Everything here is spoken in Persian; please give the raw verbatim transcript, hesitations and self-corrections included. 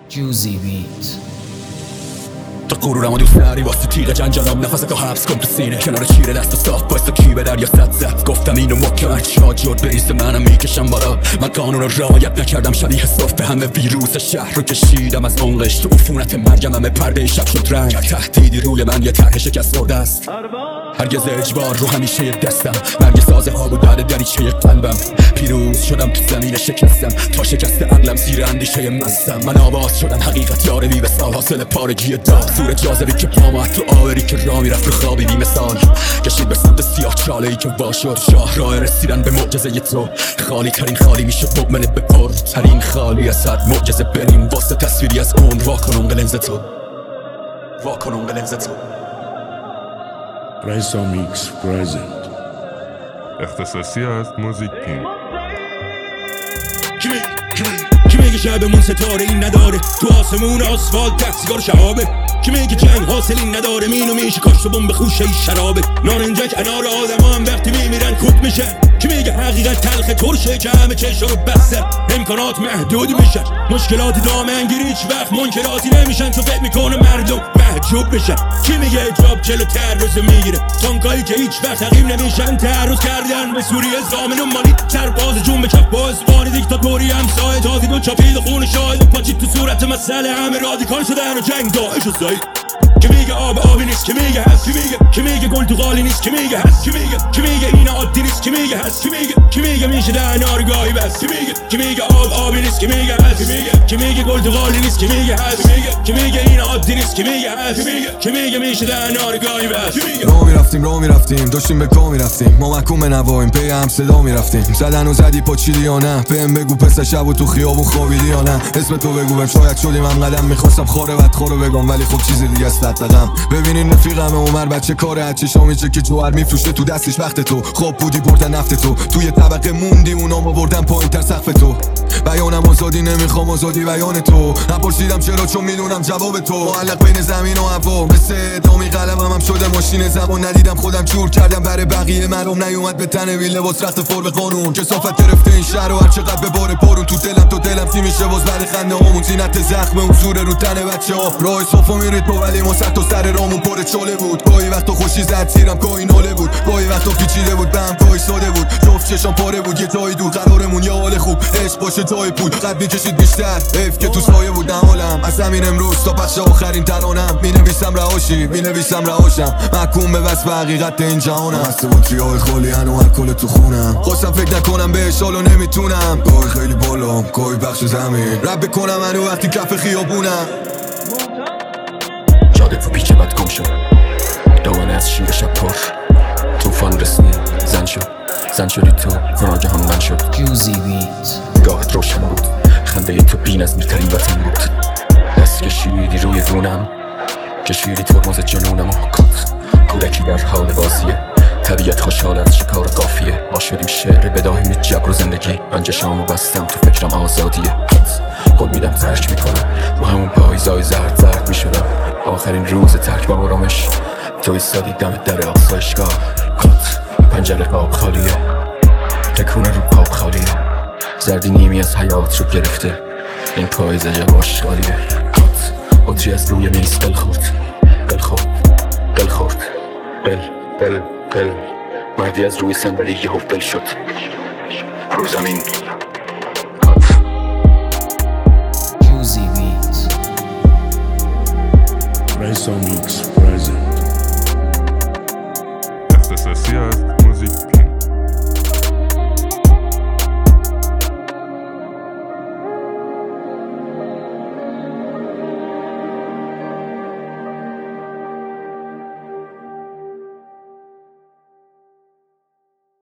Juicy beat. تو غرورم و دوست نری واسه تیغ جنجالم نفستو حبس کن تو سینه کنار چیره دست و صاف بایستا کی به دریا صد زد گفتم اینو محکم شاد جد بریسه منم میکشم بالا من قانون رو رعایت نکردم شبیه صاف به همه ویروس شهر رو کشیدم از عمقش تو عفونت مرگم همه پرده شب شد رنگ تهدیدی روی من یه طرح شکست خورده است هرگز اجبار رو همیشه دستم مرگ سازه ها بود بعد دریچه قلبم پیروز شدم تو زمین شکستم تا شکست عقلم زیر اندیشه مستم من آواز شدم حقیقت یار بی وصال حاصل پارگی داغ سور جاذبی که پامت تو آوری که را میرفت رو خوابی بی مثال کشید به سمت سیاه چاله ای که وا شد شاه راه رسیدن به معجزه تو خالی ترین خالی میشه مؤمن به پر ترین خالی از هر معجزه بریم واسه تصویری از اون واکنم به لنز تو واکنم به لنز تو رئیسا میکس پرزنت اختصاصی از موزیک پینگ. کی میگه کی میگه شبمون ستاره این نداره تو آسمون آسفالت ته سیگار شهابه کی میگه جنگ حاصلی نداره مینو میشه کاشت و بمب خوشه ای شرابه نارنجک انار آدم هم وقتی میمیرن کوک میشه کی میگه حقیقت تلخ ترشه که همه چشا رو بسته امکانات محدود میشن مشکلات دامنگیری هیچ وقت منکراتی نمیشن تو فکر میکنه مردم محجوب میشن کی میگه اجراب جلوتر روزو میگیره تانکایی که هیچ وقت حقیم نمیشن تعرض کردن به سوریه زامن و مالی سرباز جون به کف باز بانی دیکتاتوری همسایه تازی دو چاپید خون شاید پاچید تو صورت مسئله همه رادیکال شدن و جنگ داعش و زاید کی میگه آب آبی نیست کی میگه هست کی میگه کی میگه گل تو قالی نیست کی میگه هست کی میگه کی میگه این عادی نیست کی میگه هست کی میگه کی میگه میشه در نارگاهی بس کی میگه کی میگه آب آبی نیست کی میگه هست کی میگه کی میگه گل تو قالی نیست کی میگه هست کی میگه کی میگه این عادی نیست کی میگه هست کی میگه کی میگه میشه در نارگاهی بس کی میگه رو میرفتیم رو میرفتیم داشتیم به کو میرفتیم ما محکوم نوایم پی هم صدا میرفتیم زدن و زدی پاچیدی یا نه بهم بگو پس شب و تو خیابون خوابیدی یا نه اسم تو بگو بهم شاید شدیم هم قدم میخواستم خاره بدخورو بگم ولی خب چیز دیگه است دقم ببینین رفیقم عمر بچه کاره از چشام میچه که جوهر میفروشه تو دستش وقت تو خواب بودی بردن نفت تو توی طبقه موندی اونامو بردن پایین تر سقف تو بیانم آزادی نمیخوام آزادی بیان تو نپرسیدم چرا چون میدونم جواب تو معلق بین زمین و هوا مثل ادامی قلمم هم شده ماشین زمان ندیدم خودم جور کردم برای بقیه مردم نیومد به تن ویل لباس رخت فرم قانون کثافت گرفته این شهر و هر چقدر به بار پرون تو دلم تو دلم سی میشه باز بعد خنده هامون زینت زخم حضور رو تن بچه‌ها راه صفا میرید تو ولی ما سر تا سر رامون پر چاله بود گاهی وقتا خوشی زد سیرم گاهی ناله بود گاهی وقتا پیچیده بود بهم گاهی ساده بود جفت چشام پاره بود یه جایی دور قرارمون یه حال خوب عشق باشه جای پول قد میکشید بیشتر حیف که تو سایه بود نهالم از همین امروز تا پخش آخرین ترانم مینویسم رهاشی مینویسم رهاشم محکوم به وصف حقیقت این جهانم هسته بود کیای خالی هنو الکل تو خونم خواستم فکر نکنم بهش حالا نمیتونم گاهی خیلی بالا گاهی بخش زمین رب بکنم هنو وقتی کف خیابونم جاده تو پیچه بد گم شد دامنه از شیر شب پر توفان رسید زن شد زن شدی تو ناگهان من شد Juicy beat. نگاهت روشن بود خنده تو بین از میترین وطن بود دست کشیدی روی رونم کشیدی ترمز جنونم و کات کودکی در حال بازیه طبیعت خوشحال از شکار قافیه ما شدیم شعر بداهیم جبر و زندگی من چشامو بستم تو فکرم آزادیه قول میدم ترک میکنم با همون پاییزای زرد زرد میشدم آخرین روز ترک با آرامش تو ایستادی دم در آسایشگاه کات پنجره قاب خالیه تکونه رو پاپ خالیه زردی نیمی از حیات رو گرفته این پاییز عجب آشغالیه کات بطری از روی میز قل خورد قل خورد قل خورد قل قل قل مردی از روی صندلی یهو قل شد رو زمین Juicy beat. رئیسا میکس